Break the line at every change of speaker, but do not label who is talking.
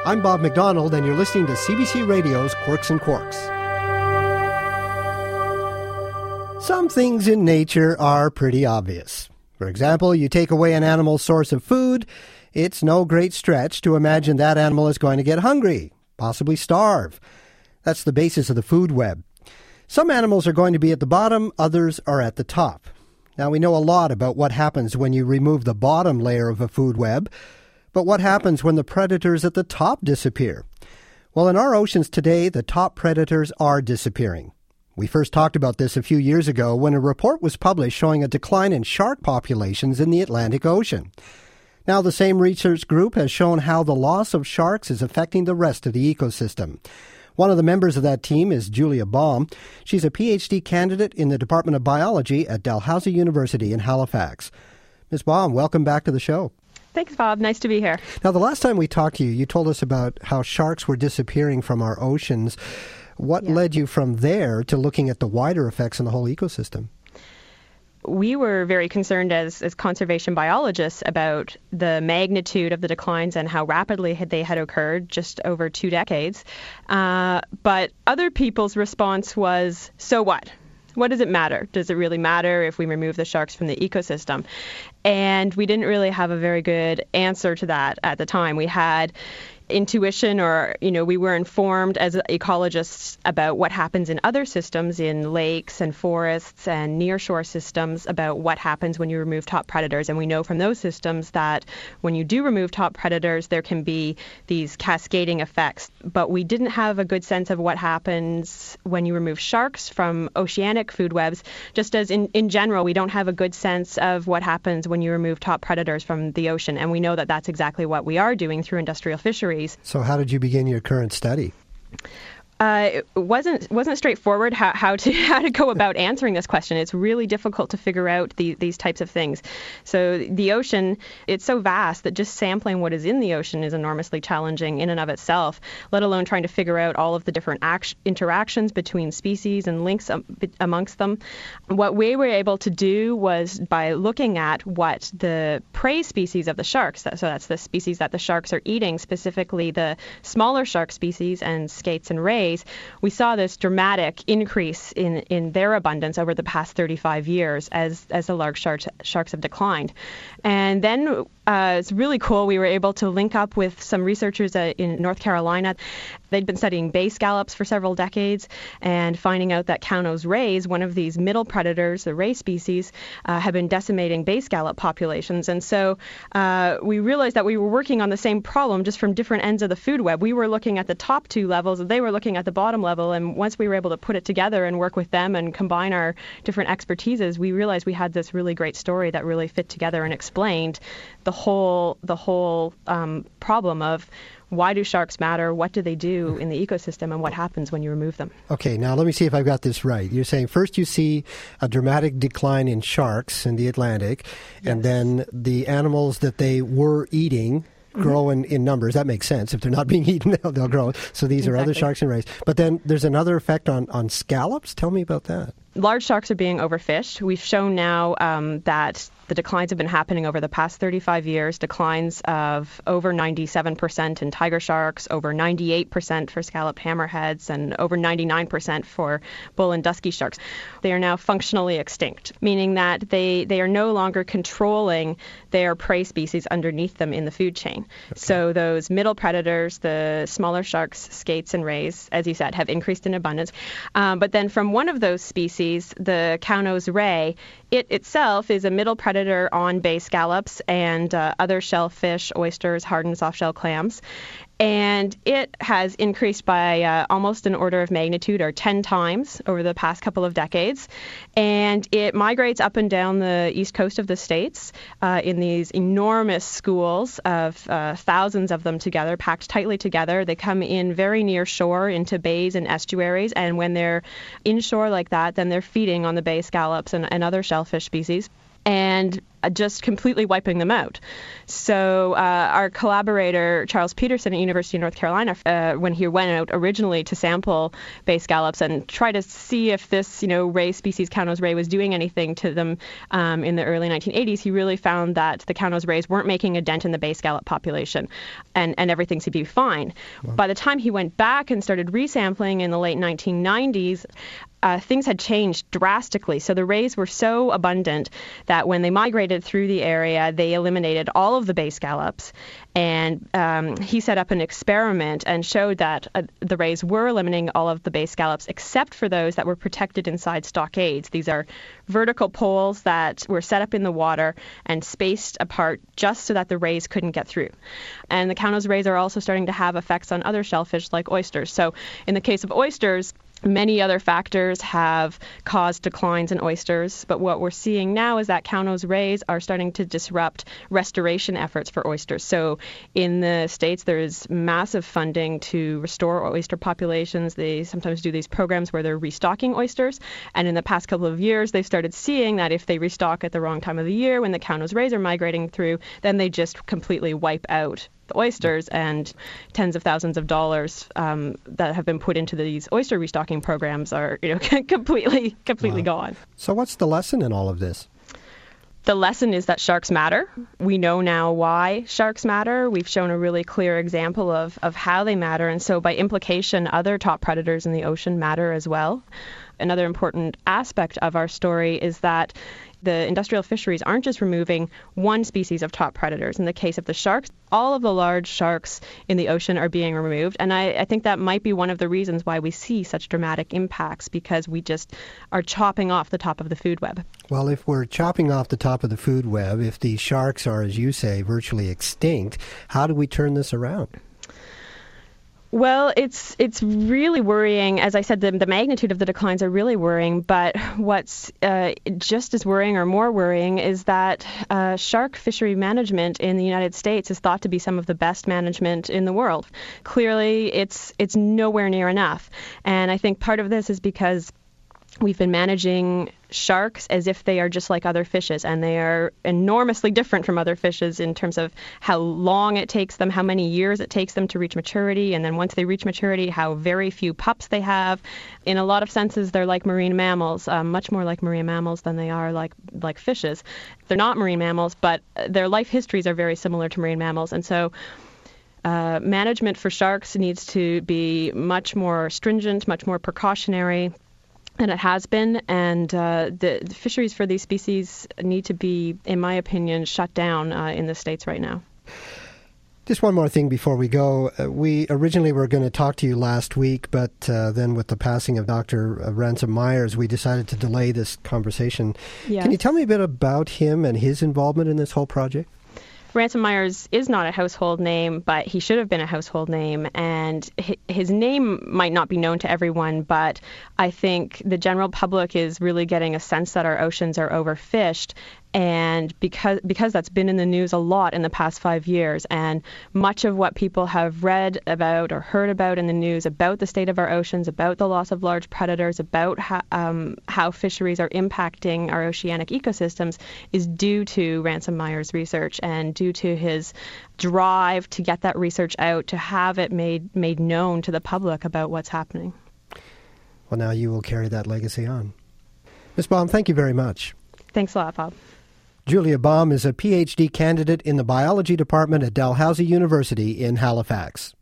I'm Bob McDonald, and you're listening to CBC Radio's Quirks and Quarks. Some things in nature are pretty obvious. For example, you take away an animal's source of food, it's no great stretch to imagine that animal is going to get hungry, possibly starve. That's the basis of the food web. Some animals are going to be at the bottom, others are at the top. Now, we know a lot about what happens when you remove the bottom layer of a food web, but what happens when the predators at the top disappear? Well, in our oceans today, the top predators are disappearing. We first talked about this a few years ago when a report was published showing a decline in shark populations in the Atlantic Ocean. Now, the same research group has shown how the loss of sharks is affecting the rest of the ecosystem. One of the members of that team is Julia Baum. She's a PhD candidate in the Department of Biology at Dalhousie University in Halifax. Ms. Baum, welcome back to the show.
Thanks, Bob. Nice to be here.
Now, the last time we talked to you, you told us about how sharks were disappearing from our oceans. What led you from there to looking at the wider effects on the whole ecosystem?
We were very concerned as conservation biologists about the magnitude of the declines and how rapidly they had occurred just over 2 decades. But other people's response was, so what? What does it matter? Does it really matter if we remove the sharks from the ecosystem? And we didn't really have a very good answer to that at the time. We had intuition, or, we were informed as ecologists about what happens in other systems, in lakes and forests and nearshore systems, about what happens when you remove top predators. And we know from those systems that when you do remove top predators, there can be these cascading effects. But we didn't have a good sense of what happens when you remove sharks from oceanic food webs, just as in general, we don't have a good sense of what happens when you remove top predators from the ocean. And we know that that's exactly what we are doing through industrial fisheries.
So how did you begin your current study?
It wasn't straightforward how to go about answering this question. It's really difficult to figure out these types of things. So the ocean, it's so vast that just sampling what is in the ocean is enormously challenging in and of itself, let alone trying to figure out all of the different interactions between species and links amongst them. What we were able to do was, by looking at what the prey species of the sharks, so that's the species that the sharks are eating, specifically the smaller shark species and skates and rays, we saw this dramatic increase in their abundance over the past 35 years as the large sharks have declined. And then it's really cool. We were able to link up with some researchers in North Carolina. They'd been studying bay scallops for several decades and finding out that cow-nose rays, one of these middle predators, the ray species, have been decimating bay scallop populations. And so we realized that we were working on the same problem, just from different ends of the food web. We were looking at the top 2 levels, and they were looking at the bottom level. And once we were able to put it together and work with them and combine our different expertises, we realized we had this really great story that really fit together and explained the whole problem of why do sharks matter, what do they do in the ecosystem, and what happens when you remove them.
Okay, now let me see if I've got this right. You're saying first you see a dramatic decline in sharks in the Atlantic, and then the animals that they were eating grow in numbers. That makes sense. If they're not being eaten, they'll grow. So these are other sharks and rays. But then there's another effect on scallops. Tell me about that.
Large sharks are being overfished. We've shown now that the declines have been happening over the past 35 years, declines of over 97% in tiger sharks, over 98% for scalloped hammerheads, and over 99% for bull and dusky sharks. They are now functionally extinct, meaning that they are no longer controlling their prey species underneath them in the food chain. Okay. So those middle predators, the smaller sharks, skates and rays, as you said, have increased in abundance. But then from one of those species, the cow-nose ray, it itself is a middle predator on bay scallops and other shellfish, oysters, hard and soft shell clams. And it has increased by almost an order of magnitude, or 10 times over the past couple of decades. And it migrates up and down the east coast of the States in these enormous schools of thousands of them together, packed tightly together. They come in very near shore into bays and estuaries. And when they're inshore like that, then they're feeding on the bay scallops and other shellfish species. and just completely wiping them out. So our collaborator, Charles Peterson at University of North Carolina, when he went out originally to sample bay scallops and try to see if this, ray species, Kaunos ray, was doing anything to them in the early 1980s, he really found that the Kaunos rays weren't making a dent in the bay scallop population, and everything seemed to be fine. Wow. By the time he went back and started resampling in the late 1990s, things had changed drastically. So the rays were so abundant that when they migrated through the area, they eliminated all of the bay scallops. And he set up an experiment and showed that the rays were eliminating all of the bay scallops except for those that were protected inside stockades. These are vertical poles that were set up in the water and spaced apart just so that the rays couldn't get through. And the Kaunos rays are also starting to have effects on other shellfish like oysters. So in the case of oysters, many other factors have caused declines in oysters, but what we're seeing now is that Kaunos rays are starting to disrupt restoration efforts for oysters. So in the States, there's massive funding to restore oyster populations. They sometimes do these programs where they're restocking oysters, and in the past couple of years, they've started seeing that if they restock at the wrong time of the year, when the Kaunos rays are migrating through, then they just completely wipe out the oysters, and tens of thousands of dollars that have been put into these oyster restocking programs are completely wow. gone.
So what's the lesson in all of this?
The lesson is that sharks matter. We know now why sharks matter. We've shown a really clear example of how they matter, and so by implication, other top predators in the ocean matter as well. Another important aspect of our story is that the industrial fisheries aren't just removing one species of top predators. In the case of the sharks, all of the large sharks in the ocean are being removed. And I think that might be one of the reasons why we see such dramatic impacts, because we just are chopping off the top of the food web.
Well, if we're chopping off the top of the food web, if the sharks are, as you say, virtually extinct, how do we turn this around?
Well, it's really worrying. As I said, the magnitude of the declines are really worrying. But what's just as worrying or more worrying is that shark fishery management in the United States is thought to be some of the best management in the world. Clearly, it's nowhere near enough. And I think part of this is because we've been managing sharks as if they are just like other fishes, and they are enormously different from other fishes in terms of how long it takes them, how many years it takes them to reach maturity, and then once they reach maturity, how very few pups they have. In a lot of senses, they're like marine mammals, much more like marine mammals than they are like fishes. They're not marine mammals, but their life histories are very similar to marine mammals, and so management for sharks needs to be much more stringent, much more precautionary than it has been, and the fisheries for these species need to be, in my opinion, shut down in the States right now.
Just one more thing before we go. We originally were going to talk to you last week, but then with the passing of Dr. Ransom Myers, we decided to delay this conversation. Yes. Can you tell me a bit about him and his involvement in this whole project?
Ransom Myers is not a household name, but he should have been a household name, and his name might not be known to everyone, but I think the general public is really getting a sense that our oceans are overfished, and because that's been in the news a lot in the past 5 years, and much of what people have read about or heard about in the news about the state of our oceans, about the loss of large predators, about how fisheries are impacting our oceanic ecosystems is due to Ransom Myers' research and due to his drive to get that research out, to have it made known to the public about what's happening.
Well, now you will carry that legacy on. Ms. Baum, thank you very much.
Thanks a lot, Bob.
Julia Baum is a PhD candidate in the biology department at Dalhousie University in Halifax.